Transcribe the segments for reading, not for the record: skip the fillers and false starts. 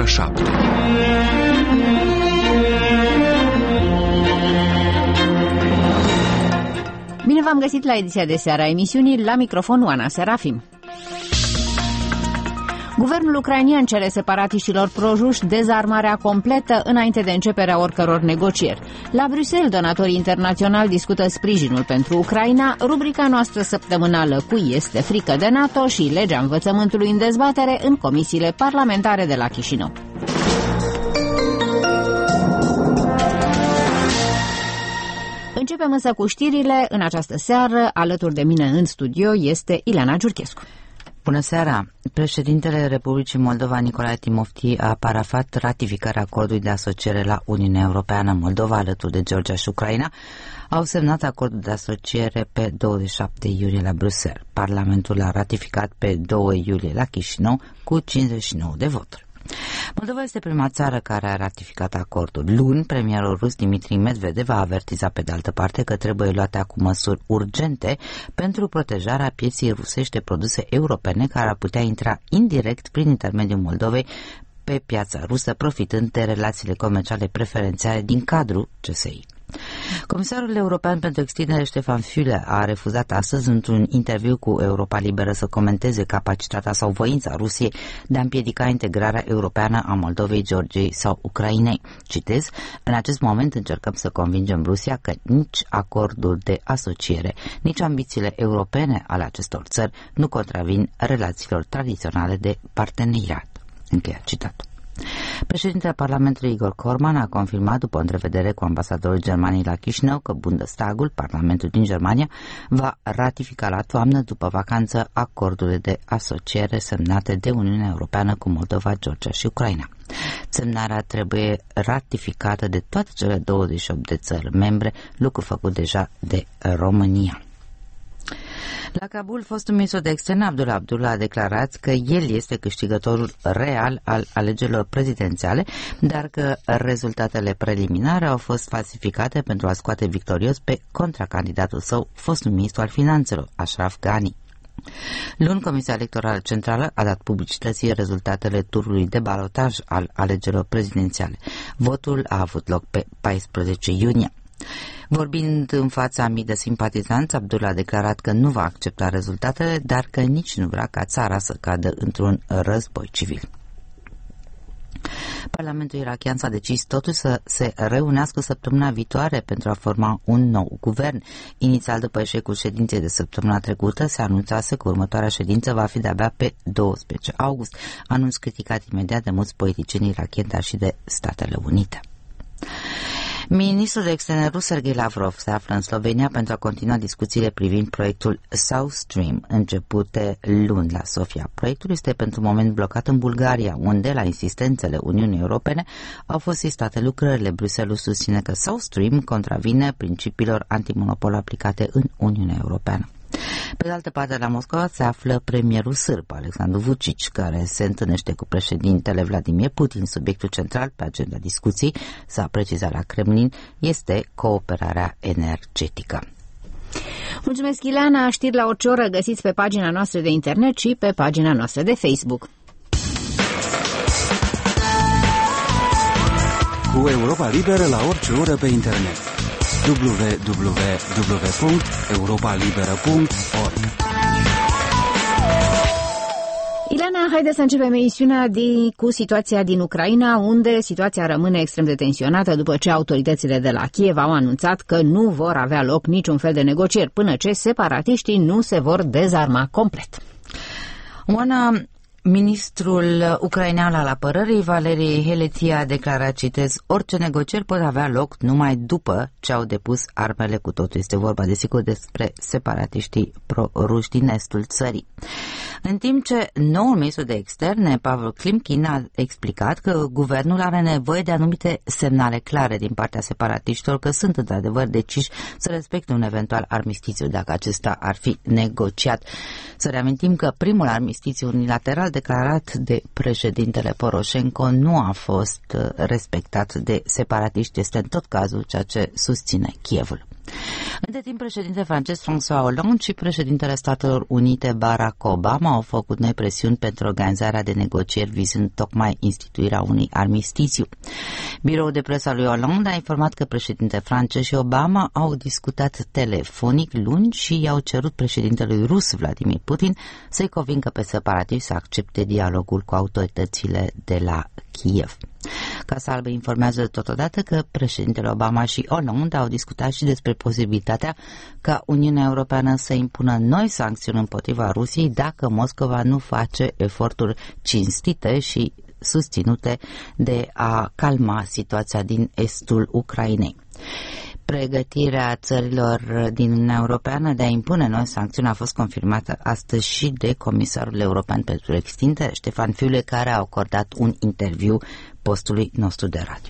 7. Bine v-am găsit la ediția de seară a emisiunii, la microfon Oana Serafim. Guvernul ucrainian cere separatiștilor proruși dezarmarea completă înainte de începerea oricăror negocieri. La Bruxelles, donatorii internaționali discută sprijinul pentru Ucraina, rubrica noastră săptămânală Cui este frică de NATO și legea învățământului în dezbatere în comisiile parlamentare de la Chișinău. Începem însă cu știrile. În această seară, alături de mine în studio, este Ileana Giurchescu. Bună seara! Președintele Republicii Moldova, Nicolae Timofti, a parafat ratificarea acordului de asociere la Uniunea Europeană. Moldova, alături de Georgia și Ucraina, au semnat acordul de asociere pe 27 iulie la Bruxelles. Parlamentul a ratificat pe 2 iulie la Chișinău cu 59 de voturi. Moldova este prima țară care a ratificat acordul. Luni, premierul rus Dmitri Medvedev a avertizat pe de altă parte că trebuie luate acum măsuri urgente pentru protejarea pieței rusești de produse europene care ar putea intra indirect prin intermediul Moldovei pe piața rusă, profitând de relațiile comerciale preferențiale din cadrul CSI. Comisarul european pentru extindere Stefan Füle a refuzat astăzi într-un interviu cu Europa Liberă să comenteze capacitatea sau voința Rusiei de a împiedica integrarea europeană a Moldovei, Georgiei sau Ucrainei. Citez: în acest moment încercăm să convingem Rusia că nici acordul de asociere, nici ambițiile europene ale acestor țări nu contravin relațiilor tradiționale de parteneriat. Încheia citatul. Președintele Parlamentului Igor Corman a confirmat după o întrevedere cu ambasadorul Germaniei la Chișinău că Bundestagul, Parlamentul din Germania, va ratifica la toamnă, după vacanță, acordurile de asociere semnate de Uniunea Europeană cu Moldova, Georgia și Ucraina. Semnarea trebuie ratificată de toate cele 28 de țări membre, lucru făcut deja de România. La Kabul, fostul ministru de externe Abdullah a declarat că el este câștigătorul real al alegerilor prezidențiale, dar că rezultatele preliminare au fost falsificate pentru a scoate victorios pe contracandidatul său, fostul ministru al finanțelor, Ashraf Ghani. Luni, Comisia Electorală Centrală a dat publicității rezultatele turului de balotaj al alegerilor prezidențiale. Votul a avut loc pe 14 iunie. Vorbind în fața a mii de simpatizanți, Abdullah a declarat că nu va accepta rezultatele, dar că nici nu vrea ca țara să cadă într-un război civil. Parlamentul irakian s-a decis totuși să se reunească săptămâna viitoare pentru a forma un nou guvern. Inițial, după eșecul ședinței de săptămâna trecută, se anunțase că următoarea ședință va fi de-abia pe 12 august, anunț criticat imediat de mulți politicieni irakieni, dar și de Statele Unite. Ministrul de externe rus Sergei Lavrov se află în Slovenia pentru a continua discuțiile privind proiectul South Stream, începute luni la Sofia. Proiectul este pentru moment blocat în Bulgaria, unde, la insistențele Uniunii Europene, au fost sistate lucrările. Bruxelles susține că South Stream contravine principiilor antimonopol aplicate în Uniunea Europeană. Pe de altă parte, la Moscova se află premierul sârb, Alexandru Vučić, care se întâlnește cu președintele Vladimir Putin. Subiectul central pe agenda discuției, s-a precizat la Kremlin, este cooperarea energetică. Mulțumesc, Ileana. Știri la orice oră găsiți pe pagina noastră de internet și pe pagina noastră de Facebook. Cu Europa Liberă la orice oră pe internet. www.europalibera.org. Ileana, haide să începem emisiunea cu situația din Ucraina, unde situația rămâne extrem de tensionată după ce autoritățile de la Kiev au anunțat că nu vor avea loc niciun fel de negocieri până ce separatiștii nu se vor dezarma complet. Ministrul ucrainean al apărării, Valerii Heleția, a declarat, citez, orice negocieri pot avea loc numai după ce au depus armele cu totul. Este vorba, desigur, despre separatiștii pro-ruși din estul țării. În timp ce noul ministru de externe, Pavel Klimkin, a explicat că guvernul are nevoie de anumite semnale clare din partea separatiștilor că sunt într-adevăr deciși să respecte un eventual armistițiu dacă acesta ar fi negociat. Să reamintim că primul armistițiu unilateral declarat de președintele Poroșenko nu a fost respectat de separatiști. Este în tot cazul ceea ce susține Kievul. Între timp, președintele francez François Hollande și președintele Statelor Unite Barack Obama au făcut noi presiuni pentru organizarea de negocieri vizând tocmai instituirea unui armistițiu. Biroul de presă al lui Hollande a informat că președintele francez și Obama au discutat telefonic luni și i-au cerut președintelui rus Vladimir Putin să-i convingă pe separativi să accepte dialogul cu autoritățile de la Kiev. Casa Albă informează totodată că președintele Obama și Hollande au discutat și despre posibilitatea ca Uniunea Europeană să impună noi sancțiuni împotriva Rusiei dacă Moscova nu face eforturi cinstite și susținute de a calma situația din estul Ucrainei. Pregătirea țărilor din Uniunea Europeană de a impune noi sancțiuni a fost confirmată astăzi și de Comisarul European pentru Extindere, Ștefan Füle, care a acordat un interviu postului nostru de radio.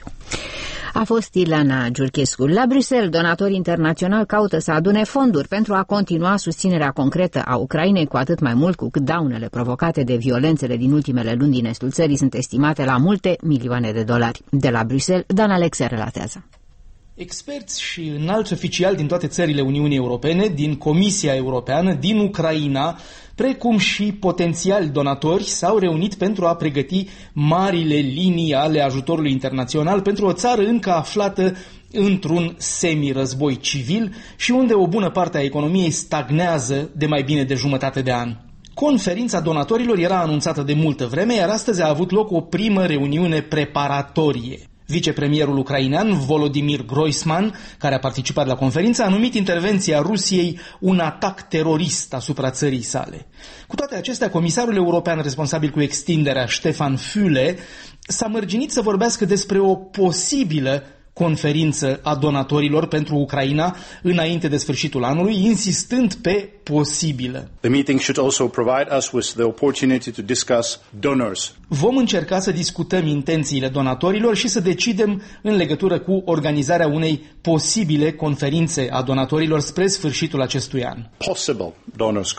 A fost Ilana Giurchescu. La Bruxelles, donatorii internaționali caută să adune fonduri pentru a continua susținerea concretă a Ucrainei, cu atât mai mult cu cât daunele provocate de violențele din ultimele luni din estul țării sunt estimate la multe milioane de dolari. De la Bruxelles, Dan Alexe relatează. Experți și înalți oficiali din toate țările Uniunii Europene, din Comisia Europeană, din Ucraina, precum și potențiali donatori, s-au reunit pentru a pregăti marile linii ale ajutorului internațional pentru o țară încă aflată într-un semi-război civil și unde o bună parte a economiei stagnează de mai bine de jumătate de an. Conferința donatorilor era anunțată de multă vreme, iar astăzi a avut loc o primă reuniune preparatorie. Vicepremierul ucrainean Volodymyr Groisman, care a participat la conferință, a numit intervenția Rusiei un atac terorist asupra țării sale. Cu toate acestea, comisarul european responsabil cu extinderea, Ștefan Füle, s-a mărginit să vorbească despre o posibilă conferință a donatorilor pentru Ucraina înainte de sfârșitul anului, insistând pe posibilă. The meeting should also provide us with the opportunity to discuss donors. Vom încerca să discutăm intențiile donatorilor și să decidem în legătură cu organizarea unei posibile conferințe a donatorilor spre sfârșitul acestui an. Possible donors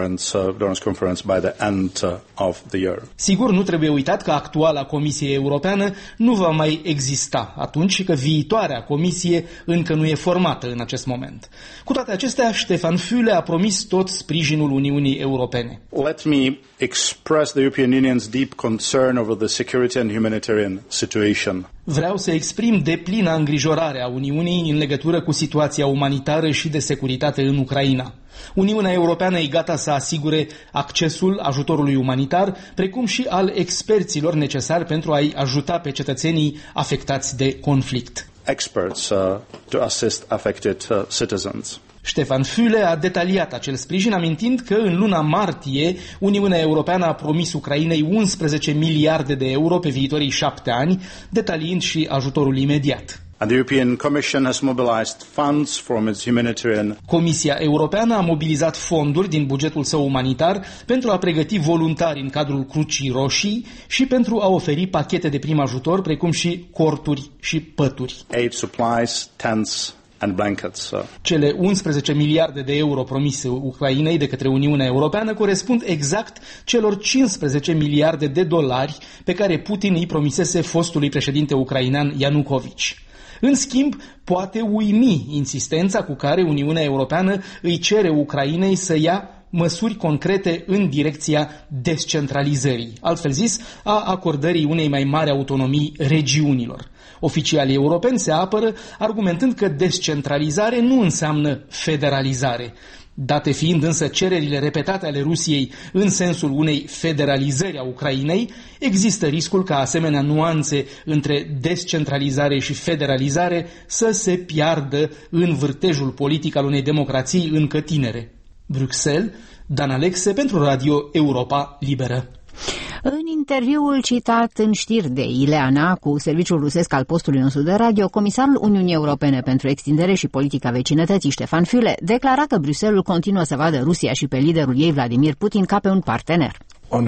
conference by the end of the year. Sigur, nu trebuie uitat că actuala Comisie Europeană nu va mai exista atunci și că viitoarea Comisie încă nu e formată în acest moment. Cu toate acestea, Ștefan Füle a promis tot sprijinul Uniunii Europene. Let me express the European Union's deep concern over the security and humanitarian situation. Vreau să exprim deplină îngrijorare a Uniunii în legătură cu situația umanitară și de securitate în Ucraina. Uniunea Europeană e gata să asigure accesul ajutorului umanitar, precum și al experților necesari pentru a-i ajuta pe cetățenii afectați de conflict. Experts to assist affected citizens. Ștefan Füle a detaliat acel sprijin, amintind că în luna martie Uniunea Europeană a promis Ucrainei 11 miliarde de euro pe viitorii 7 ani, detaliind și ajutorul imediat. And the European Commission has mobilized funds from its humanitarian. Comisia Europeană a mobilizat fonduri din bugetul său umanitar pentru a pregăti voluntari în cadrul Crucii Roșii și pentru a oferi pachete de prim ajutor, precum și corturi și pături. Aid supplies, tents and blankets. Cele 11 miliarde de euro promise Ucrainei de către Uniunea Europeană corespund exact celor 15 miliarde de dolari pe care Putin îi promisese fostului președinte ucrainean Ianukovici. În schimb, poate uimi insistența cu care Uniunea Europeană îi cere Ucrainei să ia măsuri concrete în direcția descentralizării, altfel zis, a acordării unei mai mari autonomii regiunilor. Oficialii europeni se apără argumentând că descentralizare nu înseamnă federalizare. Date fiind însă cererile repetate ale Rusiei în sensul unei federalizări a Ucrainei, există riscul ca asemenea nuanțe între descentralizare și federalizare să se piardă în vârtejul politic al unei democrații încă tinere. Bruxelles, Dan Alexe pentru Radio Europa Liberă. În interviul citat în știri de Ileana cu serviciul rusesc al postului nostru de radio, comisarul Uniunii Europene pentru Extindere și Politica Vecinătății, Ștefan Füle, declara că Bruxelles continuă să vadă Rusia și pe liderul ei, Vladimir Putin, ca pe un partener.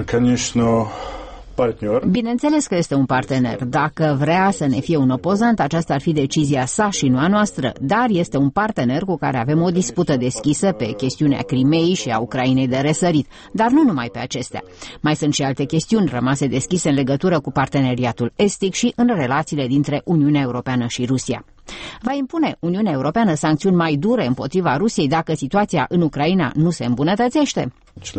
Bineînțeles că este un partener. Dacă vrea să ne fie un opozant, aceasta ar fi decizia sa și nu a noastră, dar este un partener cu care avem o dispută deschisă pe chestiunea Crimeei și a Ucrainei de răsărit, dar nu numai pe acestea. Mai sunt și alte chestiuni rămase deschise în legătură cu parteneriatul estic și în relațiile dintre Uniunea Europeană și Rusia. Va impune Uniunea Europeană sancțiuni mai dure împotriva Rusiei dacă situația în Ucraina nu se îmbunătățește?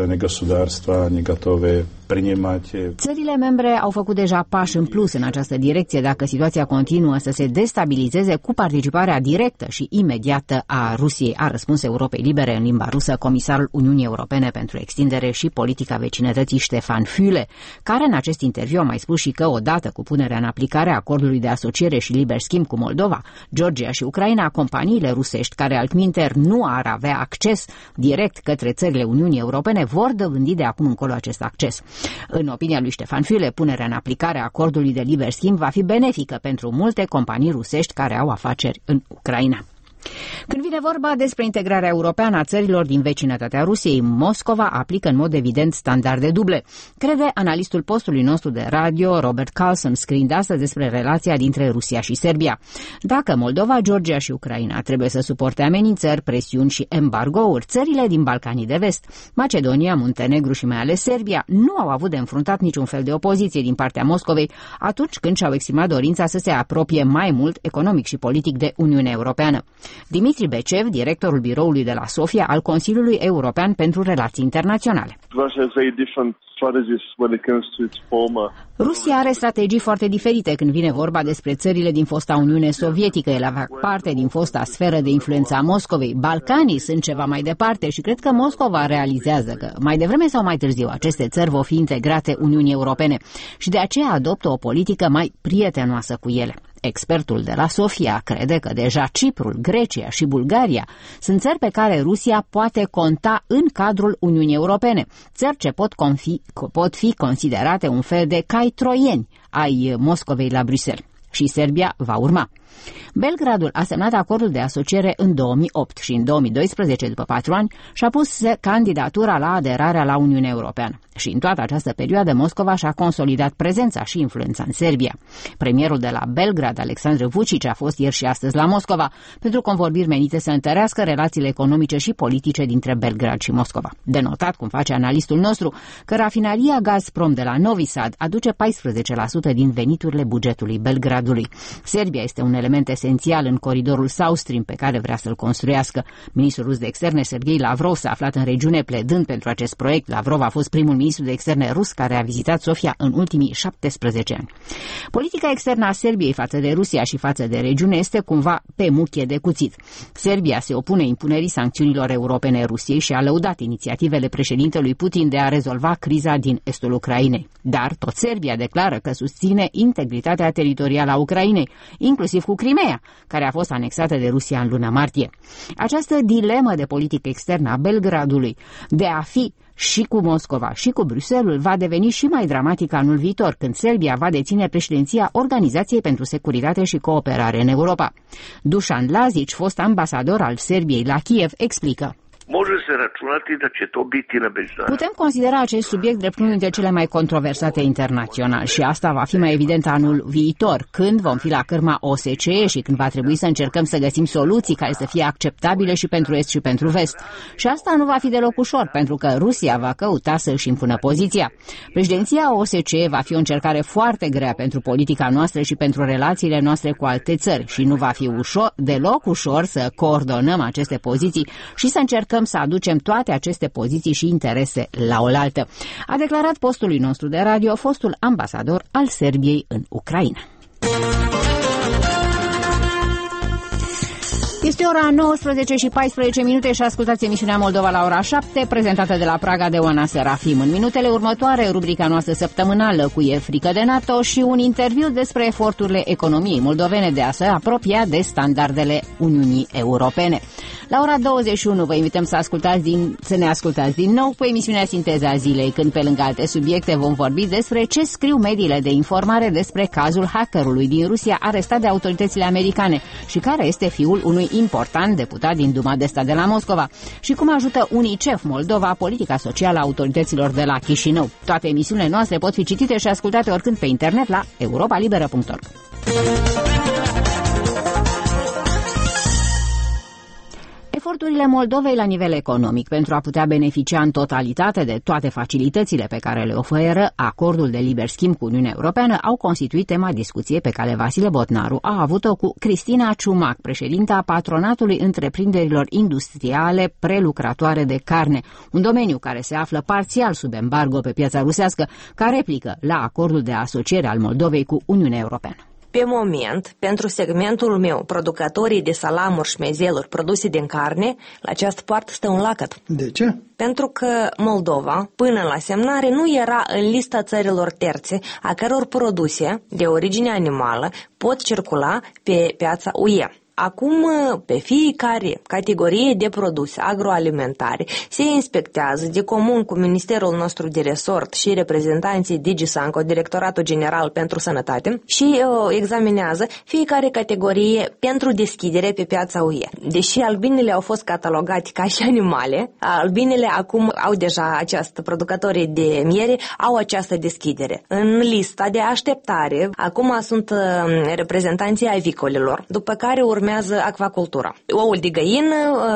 Țările membre au făcut deja pași în plus în această direcție dacă situația continuă să se destabilizeze cu participarea directă și imediată a Rusiei, a răspuns Europei Libere în limba rusă comisarul Uniunii Europene pentru extindere și politica vecinătății Stefan Füle, care în acest interviu a mai spus și că odată cu punerea în aplicare a acordului de asociere și liber schimb cu Moldova, Georgia și Ucraina, companiile rusești care altminteri nu ar avea acces direct către țările Uniunii Europene vor dobândi de acum încolo acest acces. În opinia lui Stefan Füle, punerea în aplicare a acordului de liber schimb va fi benefică pentru multe companii rusești care au afaceri în Ucraina. Când vine vorba despre integrarea europeană a țărilor din vecinătatea Rusiei, Moscova aplică în mod evident standarde duble, crede analistul postului nostru de radio Robert Carlson, scriind astăzi despre relația dintre Rusia și Serbia. Dacă Moldova, Georgia și Ucraina trebuie să suporte amenințări, presiuni și embargouri, țările din Balcanii de Vest, Macedonia, Muntenegru și mai ales Serbia, nu au avut de înfruntat niciun fel de opoziție din partea Moscovei atunci când și-au exprimat dorința să se apropie mai mult economic și politic de Uniunea Europeană. Dimitri Becev, directorul biroului de la Sofia al Consiliului European pentru Relații Internaționale. Rusia are strategii foarte diferite când vine vorba despre țările din fosta Uniune Sovietică. Ele fac parte din fosta sferă de influență a Moscovei. Balcanii sunt ceva mai departe și cred că Moscova realizează că mai devreme sau mai târziu aceste țări vor fi integrate Uniunii Europene și de aceea adoptă o politică mai prietenoasă cu ele. Expertul de la Sofia crede că deja Ciprul, Grecia și Bulgaria sunt țări pe care Rusia poate conta în cadrul Uniunii Europene, țări ce pot fi considerate un fel de cai troieni ai Moscovei la Bruxelles. Și Serbia va urma. Belgradul a semnat acordul de asociere în 2008 și în 2012, după 4 ani, și-a pus candidatura la aderarea la Uniunea Europeană. Și în toată această perioadă, Moscova și-a consolidat prezența și influența în Serbia. Premierul de la Belgrad, Aleksandar Vučić, a fost ieri și astăzi la Moscova pentru convorbiri menite să întărească relațiile economice și politice dintre Belgrad și Moscova. De notat, cum face analistul nostru, că rafinaria Gazprom de la Novi Sad aduce 14% din veniturile bugetului Belgradului. Serbia este un element esențial în coridorul South Stream pe care vrea să-l construiască. Ministrul rus de externe, Sergei Lavrov, s-a aflat în regiune pledând pentru acest proiect. Lavrov a fost primul ministru de externe rus care a vizitat Sofia în ultimii 17 ani. Politica externă a Serbiei față de Rusia și față de regiune este cumva pe muchie de cuțit. Serbia se opune impunerii sancțiunilor europene Rusiei și a lăudat inițiativele președintelui Putin de a rezolva criza din estul Ucrainei. Dar tot Serbia declară că susține integritatea teritorială a Ucrainei, inclusiv cu Crimea, care a fost anexată de Rusia în luna martie. Această dilemă de politică externă a Belgradului de a fi și cu Moscova și cu Bruxelles va deveni și mai dramatică anul viitor, când Serbia va deține președinția Organizației pentru Securitate și Cooperare în Europa. Dušan Lazić, fost ambasador al Serbiei la Kiev, explică. Putem considera acest subiect drept unul dintre cele mai controversate internațional și asta va fi mai evident anul viitor, când vom fi la cârma OSCE și când va trebui să încercăm să găsim soluții care să fie acceptabile și pentru Est și pentru Vest. Și asta nu va fi deloc ușor, pentru că Rusia va căuta să își impună poziția. Președinția OSCE va fi o încercare foarte grea pentru politica noastră și pentru relațiile noastre cu alte țări și nu va fi deloc ușor să coordonăm aceste poziții și să încercăm să aducem toate aceste poziții și interese la oaltă, a declarat postului nostru de radio fostul ambasador al Serbiei în Ucraina. Este ora 19 și 14 minute și ascultați emisiunea Moldova la ora 7, prezentată de la Praga de Oana Serafim. În minutele următoare, rubrica noastră săptămânală cu E frică de NATO și un interviu despre eforturile economiei moldovene de a se apropia de standardele Uniunii Europene. La ora 21 vă invităm să ne ascultați din nou cu emisiunea Sinteza Zilei, când pe lângă alte subiecte vom vorbi despre ce scriu mediile de informare despre cazul hackerului din Rusia arestat de autoritățile americane și care este fiul unui important deputat din Duma de Stat de la Moscova și cum ajută UNICEF Moldova politica socială a autorităților de la Chișinău. Toate emisiunile noastre pot fi citite și ascultate oricând pe internet la europalibera.org. Eforturile Moldovei la nivel economic pentru a putea beneficia în totalitate de toate facilitățile pe care le oferă acordul de liber schimb cu Uniunea Europeană au constituit tema discuției pe care Vasile Botnaru a avut-o cu Cristina Ciumac, președinta Patronatului Întreprinderilor Industriale Prelucratoare de Carne, un domeniu care se află parțial sub embargo pe piața rusească, ca replică la acordul de asociere al Moldovei cu Uniunea Europeană. Pe moment, pentru segmentul meu, producătorii de salamuri și mezeluri produse din carne, la această poartă stă un lacăt. De ce? Pentru că Moldova, până la semnare, nu era în lista țărilor terțe, a căror produse de origine animală pot circula pe piața UE. Acum, pe fiecare categorie de produse agroalimentare se inspectează de comun cu Ministerul nostru de resort și reprezentanții DigiSanco, Directoratul General pentru Sănătate, și examinează fiecare categorie pentru deschidere pe piața UE. Deși albinele au fost catalogate ca și animale, albinele acum au deja această, producătorii de miere au această deschidere. În lista de așteptare, acum sunt reprezentanții avicolilor, după care urmează acvacultura. Oul de găină,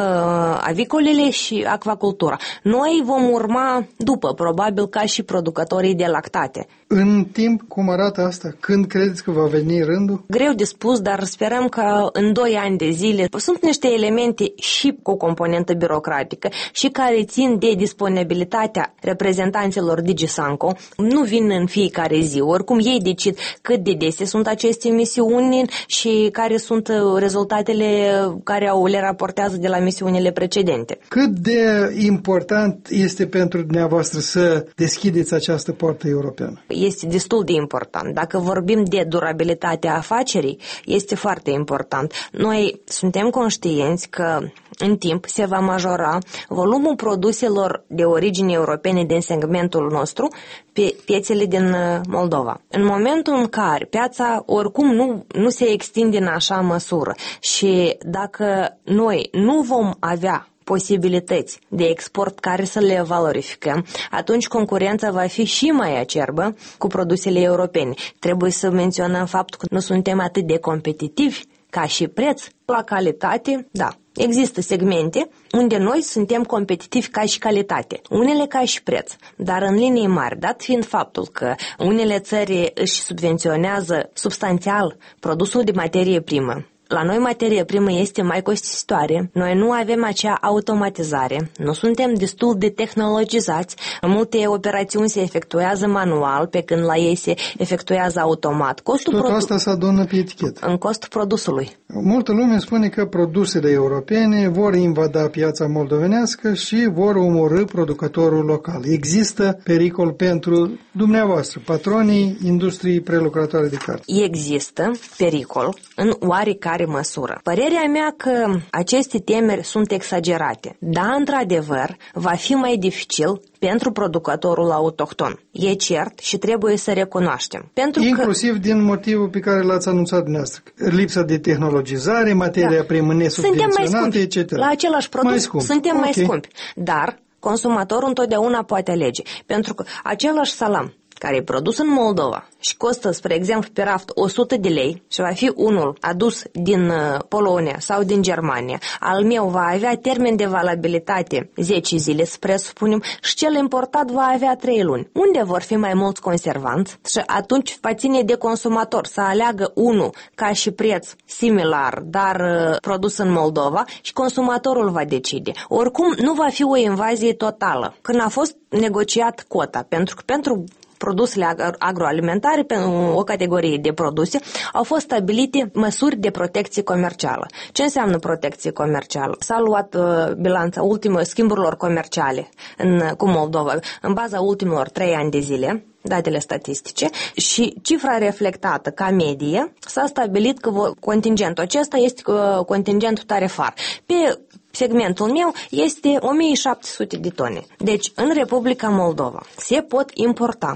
avicolele și acvacultura. Noi vom urma după, probabil ca și producătorii de lactate. În timp, cum arată asta? Când credeți că va veni rândul? Greu de spus, dar sperăm că în 2 ani de zile sunt niște elemente și cu componentă birocratică și care țin de disponibilitatea reprezentanților DigiSanco. Nu vin în fiecare zi. Oricum ei decid cât de dese sunt aceste misiuni și care sunt rezultatele care le raportează de la misiunile precedente. Cât de important este pentru dumneavoastră să deschideți această poartă europeană? Este destul de important. Dacă vorbim de durabilitatea afacerii, este foarte important. Noi suntem conștienți că în timp se va majora volumul produselor de origine europene din segmentul nostru pe piețele din Moldova. În momentul în care piața oricum nu se extinde în așa măsură și dacă noi nu vom avea posibilități de export care să le valorificăm, atunci concurența va fi și mai acerbă cu produsele europene. Trebuie să menționăm faptul că nu suntem atât de competitivi ca și preț. La calitate, da, există segmente unde noi suntem competitivi ca și calitate, unele ca și preț, dar în linii mari, dat fiind faptul că unele țări își subvenționează substanțial produsul de materie primă, la noi materie primă este mai costisitoare, noi nu avem acea automatizare, nu suntem destul de tehnologizați, multe operațiuni se efectuează manual, pe când la ei se efectuează automat. Tot asta se adună pe etichetă. În costul produsului. Multă lume spune că produsele europene vor invada piața moldovenească și vor omorî producătorul local. Există pericol pentru dumneavoastră, patronii industriei prelucratoare de carne? Există pericol în oarecare măsură. Părerea mea că aceste temeri sunt exagerate. Da, într-adevăr, va fi mai dificil pentru producătorul autohton. E cert și trebuie să recunoaștem. Inclusiv din motivul pe care l-ați anunțat dumneavoastră. Lipsa de tehnologizare, materia primă nesubvenționată, etc. La același produs suntem mai scumpi. Dar consumatorul întotdeauna poate alege. Pentru că același salam care e produs în Moldova și costă, spre exemplu, pe raft 100 de lei și va fi unul adus din Polonia sau din Germania, al meu va avea termen de valabilitate 10 zile, să presupunem, și cel importat va avea 3 luni. Unde vor fi mai mulți conservanți? Și atunci va ține de consumator să aleagă unul ca și preț similar, dar produs în Moldova, și consumatorul va decide. Oricum, nu va fi o invazie totală. Când a fost negociat cota, pentru că pentru produsele agroalimentare, pe o categorie de produse, au fost stabilite măsuri de protecție comercială. Ce înseamnă protecție comercială? S-a luat bilanța schimburilor comerciale cu Moldova în baza ultimilor 3 ani de zile, datele statistice, și cifra reflectată ca medie s-a stabilit că contingentul acesta este contingentul tarifar. Pe segmentul meu este 1700 de tone. Deci, în Republica Moldova se pot importa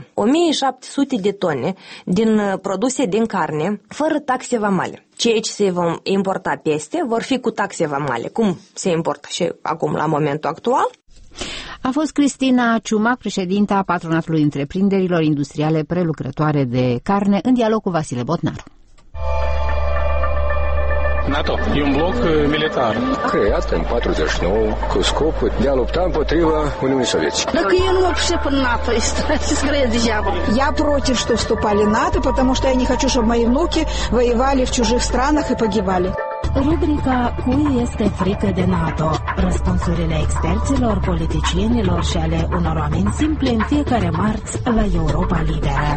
1700 de tone din produse din carne fără taxe vamale. Ceea ce se vom importa peste vor fi cu taxe vamale, cum se importă și acum la momentul actual. A fost Cristina Ciumac, președinta Patronatului Întreprinderilor Industriale Prelucrătoare de Carne, în dialog cu Vasile Botnaru. NATO e un bloc militar. Creat în 49 cu scopul de a lupta împotriva Uniunii Sovietice. Dacă eu nu mă пришел în НАТО, скорее дьявол. Я против, что вступали в НАТО, потому что я не хочу, чтобы мои внуки воевали в чужих странах и погибали. Rubrica Cui este frică de NATO? Răspunsurile experților, politicienilor și ale unor oameni simpli în fiecare marți la Europa Liberă.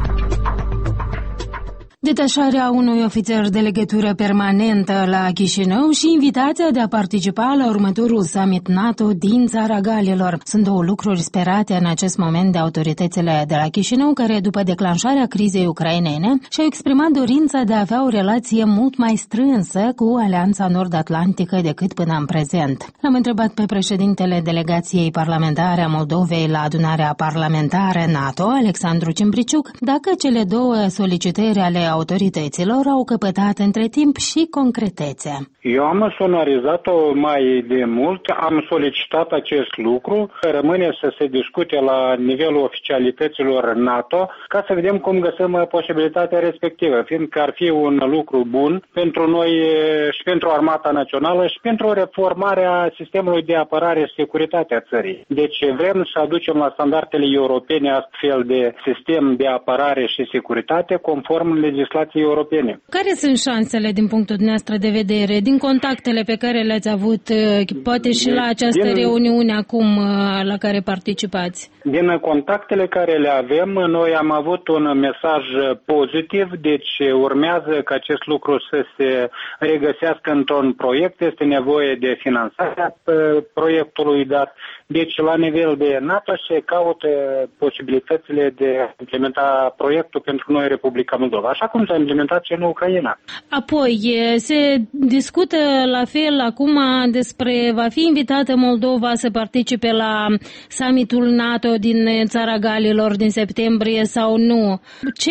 Detașarea unui ofițer de legătură permanentă la Chișinău și invitația de a participa la următorul summit NATO din Țara Galilor sunt două lucruri sperate în acest moment de autoritățile de la Chișinău, care după declanșarea crizei ucrainene și-au exprimat dorința de a avea o relație mult mai strânsă cu Alianța Nord-Atlantică decât până în prezent. L-am întrebat pe președintele delegației parlamentare a Moldovei la adunarea parlamentară NATO, Alexandru Cimbriciuc, dacă cele două solicitări ale autorităților au căpătat între timp și concretețe. Eu am sonorizat-o mai de mult, am solicitat acest lucru, rămâne să se discute la nivelul oficialităților NATO ca să vedem cum găsim posibilitatea respectivă, fiindcă ar fi un lucru bun pentru noi și pentru Armata Națională și pentru reformarea sistemului de apărare și securitate a țării. Deci vrem să aducem la standardele europene astfel de sistem de apărare și securitate conform legislației europene. Care sunt șansele din punctul dumneavoastră de vedere, din contactele pe care le-ați avut, poate și la această reuniune acum la care participați? Din contactele care le avem, noi am avut un mesaj pozitiv, deci urmează ca acest lucru să se regăsească într-un proiect, este nevoie de finanțarea proiectului dat. Deci, la nivel de NATO se caută posibilitățile de a implementa proiectul pentru noi, Republica Moldova, așa cum s-a implementat și în Ucraina. Apoi, se discută la fel acum despre va fi invitată Moldova să participe la summitul NATO din Țara Galilor din septembrie sau nu. Ce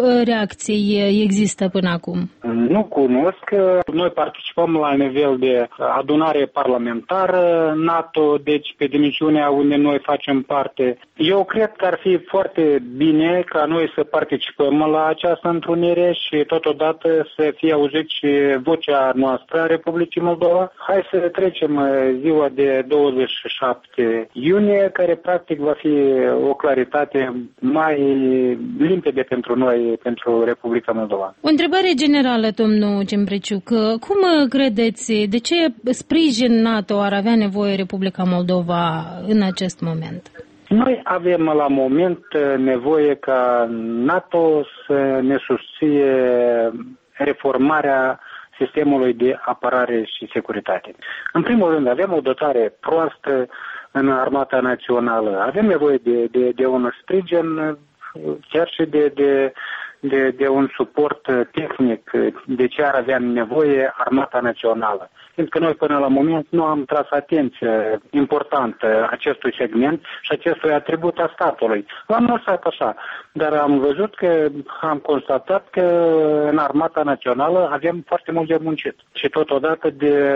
reacții există până acum? Nu cunosc. Noi participăm la nivel de adunare parlamentară NATO, deci pe dimensiunea unde noi facem parte. Eu cred că ar fi foarte bine ca noi să participăm la această întrunire și totodată să fie auzit și vocea noastră a Republicii Moldova. Hai să trecem ziua de 27 iunie, care practic va fi o claritate mai limpede pentru noi, pentru Republica Moldova. O întrebare generală, domnul Cimbriciuc. Cum credeți, de ce sprijin NATO ar avea nevoie Republica Moldova în acest moment? Noi avem la moment nevoie ca NATO să ne susție reformarea sistemului de apărare și securitate. În primul rând, avem o dotare proastă în Armata Națională. Avem nevoie de un sprijin, chiar și de un suport tehnic, de ce ar avea nevoie Armata Națională. Pentru că noi până la moment nu am tras atenție importantă acestui segment și acestui atribut a statului. L-am lăsat așa, dar am constatat că în Armata Națională avem foarte mult de muncit și totodată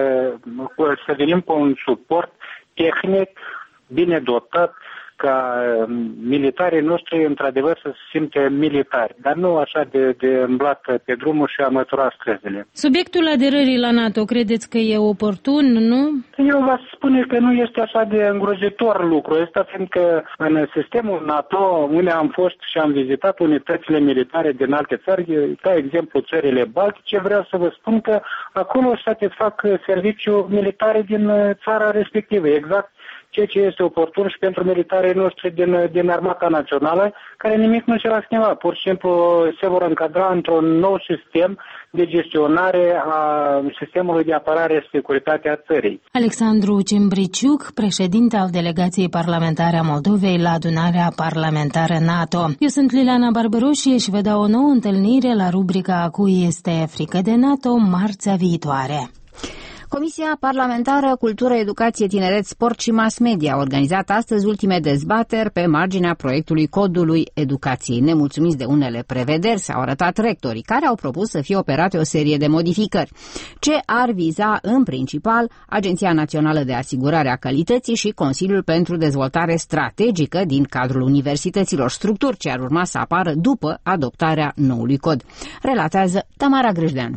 să venim cu un suport tehnic bine dotat, ca militarii noștri într-adevăr să se simte militari, dar nu așa de îmblat pe drumul și a mătura străzile. Subiectul aderării la NATO, credeți că e oportun, nu? Eu v-aș spune că nu este așa de îngrozitor lucrul ăsta, fiindcă în sistemul NATO, unde am fost și am vizitat unitățile militare din alte țări, ca exemplu țările Baltice, vreau să vă spun că acolo satisfac serviciul militare din țara respectivă, exact ceea ce este oportun și pentru militarii noștri din Armata Națională, care nimic nu se va schimba. Pur și simplu se vor încadra într-un nou sistem de gestionare a sistemului de apărare și securitate a țării. Alexandru Cimbriciuc, președinte al delegației parlamentare a Moldovei la adunarea parlamentară NATO. Eu sunt Liliana Barberoșie și vă dau o nouă întâlnire la rubrica Cui este frică de NATO marțea viitoare. Comisia Parlamentară Cultură, Educație, Tineret, Sport și Mass Media a organizat astăzi ultime dezbateri pe marginea proiectului Codului Educației. Nemulțumiți de unele prevederi, s-au arătat rectorii, care au propus să fie operate o serie de modificări, ce ar viza în principal Agenția Națională de Asigurare a Calității și Consiliul pentru Dezvoltare Strategică din cadrul universităților, structuri ce ar urma să apară după adoptarea noului cod. Relatează Tamara Grăjdeanu.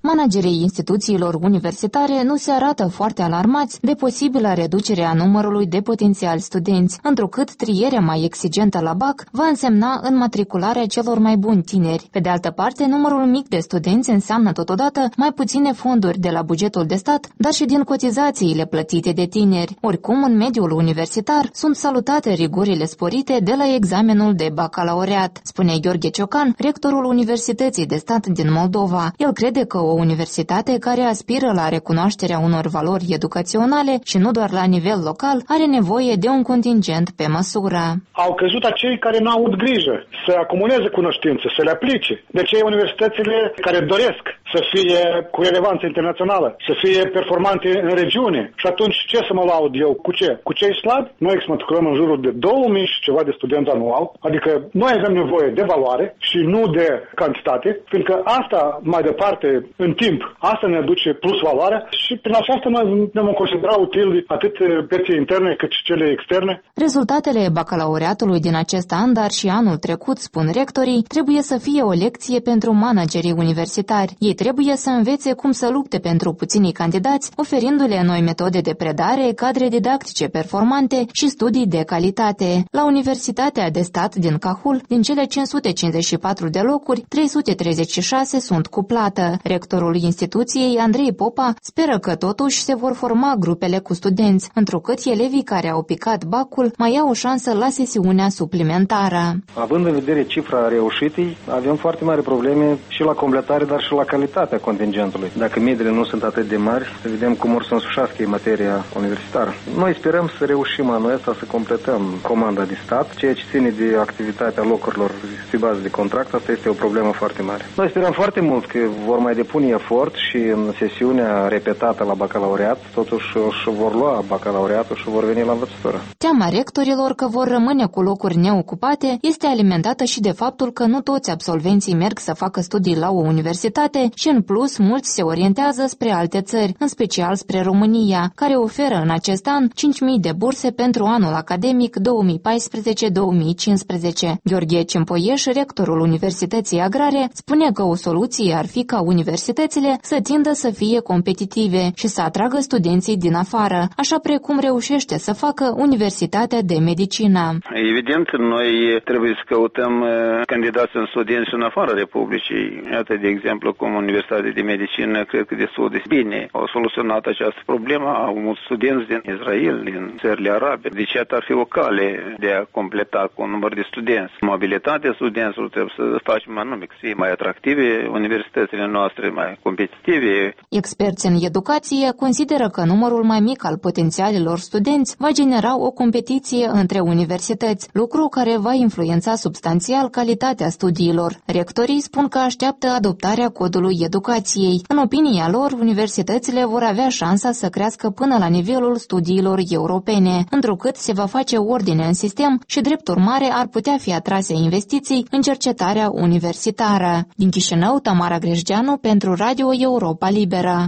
Managerii instituțiilor universitare nu se arată foarte alarmați de posibilă reducere a numărului de potențiali studenți, întrucât trierea mai exigentă la BAC va însemna înmatricularea celor mai buni tineri. Pe de altă parte, numărul mic de studenți înseamnă totodată mai puține fonduri de la bugetul de stat, dar și din cotizațiile plătite de tineri. Oricum, în mediul universitar sunt salutate rigorile sporite de la examenul de bacalaureat, spune Gheorghe Ciocan, rectorul Universității de Stat din Moldova. El crede că o universitate care aspiră la recunoașterea unor valori educaționale și nu doar la nivel local are nevoie de un contingent pe măsură. Au căzut acei care n-au avut grijă să acumuleze cunoștințe, să le aplice. De ce universitățile care doresc să fie cu relevanță internațională, să fie performante în regiune? Și atunci ce să mă laud eu? Cu ce? Cu cei slabi? Noi exmatriculăm în jurul de 2000 și ceva de studenți anual, adică noi avem nevoie de valoare și nu de cantitate, fiindcă asta mai departe, în timp, asta ne aduce plus valoare și prin aceasta noi ne vom considera utili atât pieței interne cât și cele externe. Rezultatele bacalaureatului din acest an, dar și anul trecut, spun rectorii, trebuie să fie o lecție pentru managerii universitari. Ei trebuie să învețe cum să lupte pentru puținii candidați, oferindu-le noi metode de predare, cadre didactice performante și studii de calitate. La Universitatea de Stat din Cahul, din cele 554 de locuri, 336 sunt cu plată. Rectorul instituției, Andrei Popa, speră că totuși se vor forma grupele cu studenți, întrucât elevii care au picat bacul mai au o șansă la sesiunea suplimentară. Având în vedere cifra reușitei, avem foarte mari probleme și la completare, dar și la calitatea contingentului. Dacă mediile nu sunt atât de mari, să vedem cum or să însușească materia universitară. Noi sperăm să reușim anul ăsta să completăm comanda de stat, ceea ce ține de activitatea locurilor pe bază de contract. Asta este o problemă foarte mare. Noi sperăm foarte mult că vor mai depune efort și în sesiunea repetată la bacalaureat, totuși își vor lua bacalaureatul și vor veni la învățătură. Teama rectorilor că vor rămâne cu locuri neocupate este alimentată și de faptul că nu toți absolvenții merg să facă studii la o universitate și, în plus, mulți se orientează spre alte țări, în special spre România, care oferă în acest an 5.000 de burse pentru anul academic 2014-2015. Gheorghe Cimpoieș, rectorul Universității Agrare, spune că o soluție ar fi ca universitățile să tindă să fie competitive și să atragă studenții din afară, așa precum reușește să facă Universitatea de Medicină. Evident, noi trebuie să căutăm candidați în studenți și în afara Republicii. Iată, de exemplu, cum Universitatea de Medicină cred că destul de bine au soluționat această problemă. Au mulți studenți din Israel, din țările arabe. Deci, iată, ar fi o cale de a completa cu un număr de studenți. Mobilitatea studenților trebuie să facem anume, să fie mai atractive, universitățile noastre mai competitive. Experți în educație consideră că numărul mai mic al potențialilor studenți va genera o competiție între universități, lucru care va influența substanțial calitatea studiilor. Rectorii spun că așteaptă adoptarea codului educației. În opinia lor, universitățile vor avea șansa să crească până la nivelul studiilor europene, întrucât se va face ordine în sistem și, drept urmare, ar putea fi atrase investiții în cercetarea universitară. Din Chișinău, Tamara Grejdeanu pentru Radio Europa Liberă.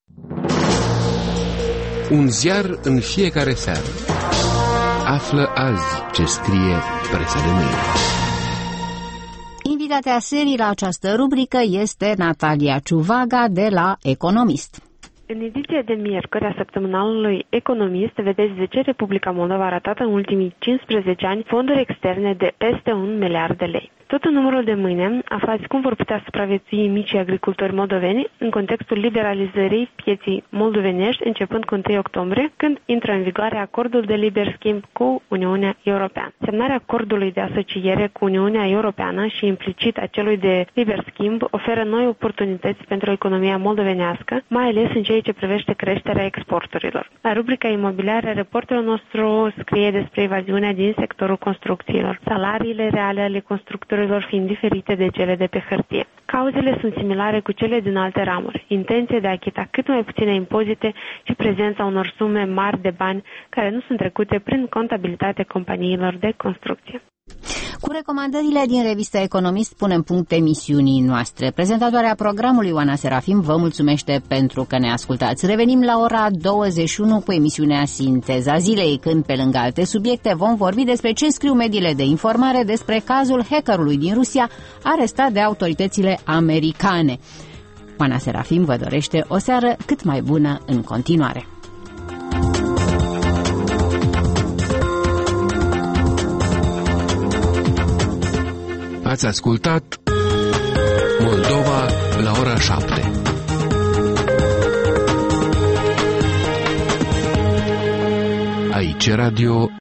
Un ziar în fiecare seară. Află azi ce scrie presa de mâine. Invitatea serii la această rubrică este Natalia Ciuvaga de la Economist. În ediția de miercuri a săptămânalului Economist vedeți de ce Republica Moldova a ratat în ultimii 15 ani fonduri externe de peste 1 miliard de lei. Tot în numărul de mâine aflați cum vor putea supraviețui micii agricultori moldoveni în contextul liberalizării pieții moldovenești începând cu 1 octombrie, când intră în vigoare acordul de liber schimb cu Uniunea Europeană. Semnarea acordului de asociere cu Uniunea Europeană și implicit a celui de liber schimb oferă noi oportunități pentru economia moldovenească, mai ales în ceea ce privește creșterea exporturilor. La rubrica imobiliare, reporterul nostru scrie despre evaziunea din sectorul construcțiilor, salariile reale ale constructorilor fiind diferite de cele de pe hârtie. Cauzele sunt similare cu cele din alte ramuri, intenția de a achita cât mai puține impozite și prezența unor sume mari de bani care nu sunt trecute prin contabilitatea companiilor de construcție. Cu recomandările din revista Economist punem punct emisiunii noastre. Prezentatoarea programului Ioana Serafim vă mulțumește pentru că ne ascultați. Revenim la ora 21 cu emisiunea Sinteza Zilei, când pe lângă alte subiecte vom vorbi despre ce scriu mediile de informare despre cazul hackerului din Rusia arestat de autoritățile americane. Oana Serafim vă dorește o seară cât mai bună în continuare. Ați ascultat Moldova la ora 7. Aici Radio